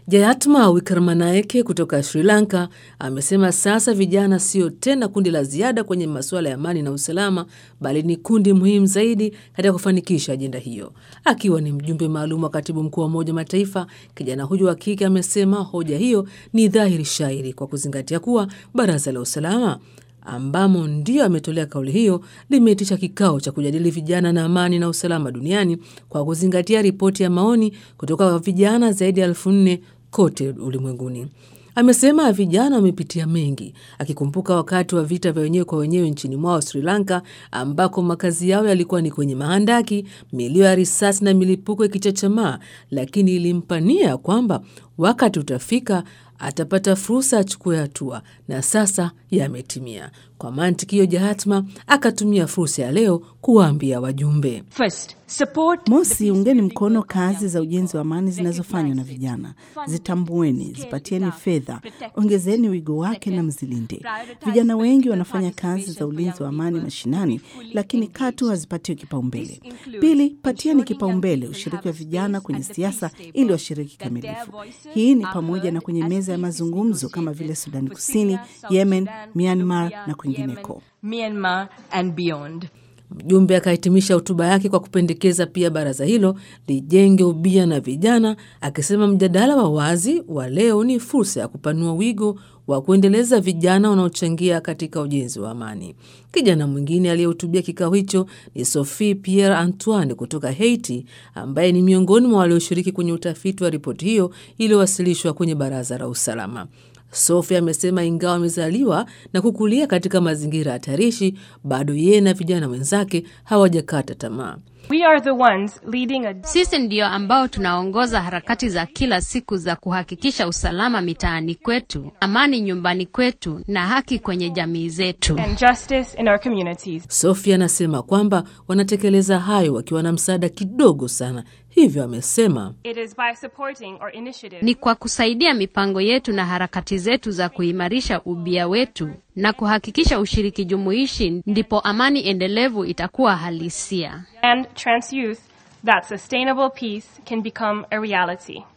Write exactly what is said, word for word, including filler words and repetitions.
Jayatma Wickramanayake kutoka Sri Lanka amesema sasa vijana sio tena kundi la ziada kwenye masuala ya amani na usalama, bali ni kundi muhimu zaidi katika kufanikisha ajenda hiyo. Akiwa ni mjumbe maalum wa katibu mkuu wa Umoja wa Mataifa, kijana huyu wa kike amesema hoja hiyo ni dhahiri shairi kwa kuzingatia kuwa Baraza la Usalama ambamo ndio ametolea kauli hiyo limeitisha kikao cha kujadili vijana na amani na usalama duniani kwa kuzingatia ripoti ya maoni kutoka kwa vijana zaidi ya elfu nne kote ulimwenguni. Amesema vijana wamepitia mengi, akikumbuka wakati wa vita vya wenyewe kwa wenyewe nchini mwao Sri Lanka, ambako makazi yao yalikuwa ni kwenye mahandaki, milio ya risasi na milipuko ikichachamaa, lakini ilimpania kwamba wakati utafika atapata fursa achukue hatua, na sasa yametimia. Kwa mantiki hiyo, Jayatma akatumia fursa ya leo kuwaambia wajumbe: First, support Mosi, ungeni mkono kazi za ujenzi wa amani zinazofanywa na vijana. Zitambueni, zipatieni fedha, ongezeni wigo wake na mzilinde. Vijana wengi wanafanya kazi za ulinzi wa amani mashinani, lakini katu hazipatiwi kipaumbele. Pili, patieni kipaumbele ushiriki wa vijana kwenye siasa ili washiriki kamilifu. Hii ni pamoja na kwenye meza ya mazungumzo kama vile Sudani Kusini, Yemen, Myanmar na kwingineko. Myanmar and beyond. Mjumbe akahitimisha hotuba yake kwa kupendekeza pia baraza hilo lijenge ubia na vijana, akisema mjadala wa wazi wa leo ni fursa ya kupanua wigo wa kuendeleza vijana wanaochangia katika ujenzi wa amani. Kijana mwingine aliyehutubia kikao hicho ni Sophie Pierre Antoine kutoka Haiti, ambaye ni miongoni mwa walioshiriki kwenye utafiti wa ripoti hiyo iliyowasilishwa kwenye Baraza la Usalama. Sophie amesema ingawa amezaliwa na kukulia katika mazingira hatarishi, bado yeye na vijana wenzake hawajakata tamaa. We are the ones leading a... Sisi ndio ambao tunaongoza harakati za kila siku za kuhakikisha usalama mitaani kwetu, amani nyumbani kwetu na haki kwenye jamii zetu. and justice in our communities. Sophie anasema kwamba wanatekeleza hayo wakiwa na msaada kidogo sana. Hivyo amesema It is by supporting our initiatives. Ni kwa kusaidia mipango yetu na harakati zetu za kuimarisha ubia wetu na kuhakikisha ushiriki jumuishi ndipo amani endelevu itakuwa halisia. and trans youth that sustainable peace can become a reality.